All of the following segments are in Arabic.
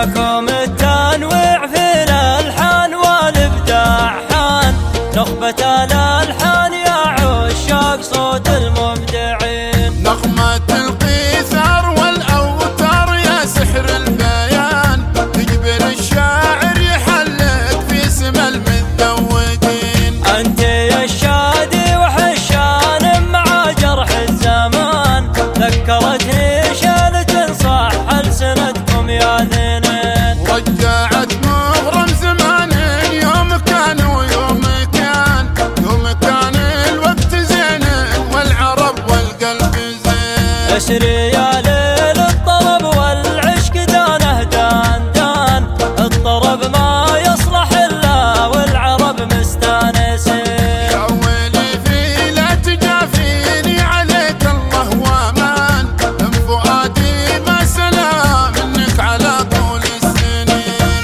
جاكم التنويع في الألحان والإبداع حان، نخبة الألحان يا عشاق صوت المبدعين. نغمة القيثار والأوتار يا سحر البيان، تجبر الشاعر يحلق في سما المتذوقين. أنت يا الشادي وحشان مع جرح الزمان، ذكرتني شالة صح ألسنتكم يا ذنين. رجعت مغرم زمان يوم كان ويوم كان، يوم كان الوقت زين والعرب والقلب زين. اسري يا ليل الطرب والعشق دانه دان دان، الطرب ما يصلح إلا والعرب مستانسين. يا ويلي في لا تجافيني عليك الله وامان، من فؤادي ما سلام منك على طول السنين.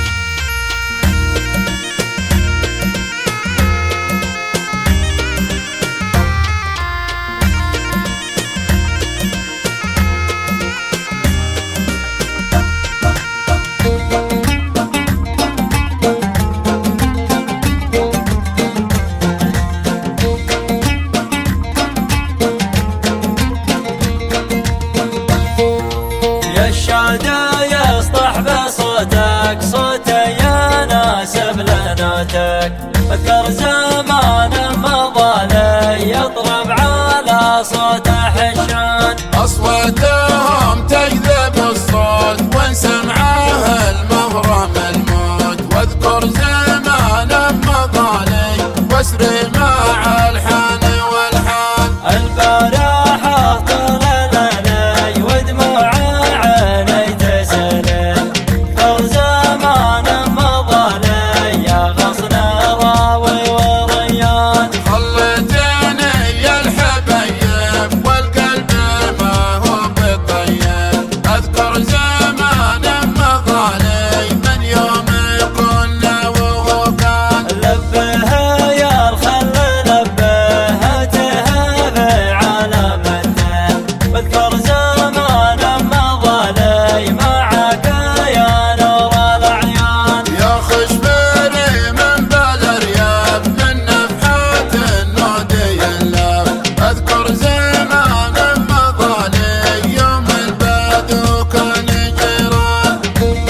يا الشادة يسطح بصوتك صوتي يناسب لناتك، اذكر زمان مضى لي يطرب على صوت حشان. أصواتهم تجذب الصوت وسمعه المغرم الموت، واذكر زمان مضى لي واسري مع الحان والحان. البارحة طلع لي ودموع عيني تسلي، اذكر زمان مضى لي يا غصن راوي وريان. خليتني يا الحبيب والقلب ما هو بطيب، اذكر زمان مضى لي من يوم كنا وهو كان. لبه يا الخل لبه تهفي على مته، واذكر زمان مضى لي معك يا نور الأعيان. يا خشبري من بالرياض من نفحات النود يلاب، اذكر زمان مضى لي يوم البدو كان جيران.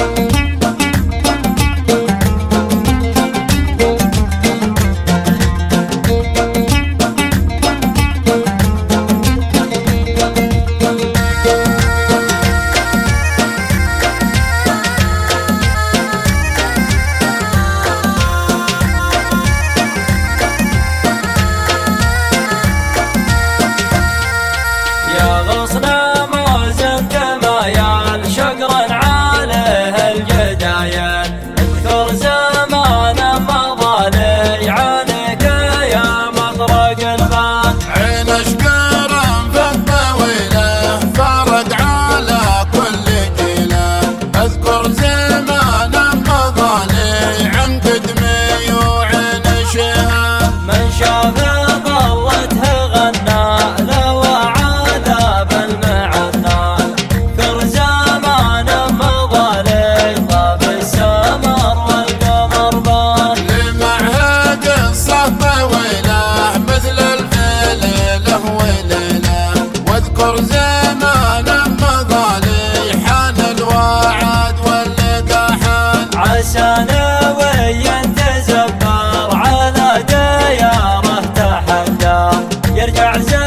يا غصن موزن كمايال شقرا عليه الجدايل، اذكر زمان مضى لي عنك يا مطرق البان. عين اشقرم في الطويله فرق على كل جيله، اذكر زمان مضى لي عن قدمي وعين شهاب. من شاف ضلته غنى لو عذاب المعنى، اذكر زمان مضى لي طاب السمر والقمر بان. لمعها قصة طويلة مثل الفيل له وليلة، واذكر زمان مضى لي حان الوعد واللقاحان. عسى ناوي تزبر على دياره تحدى، يرجع زين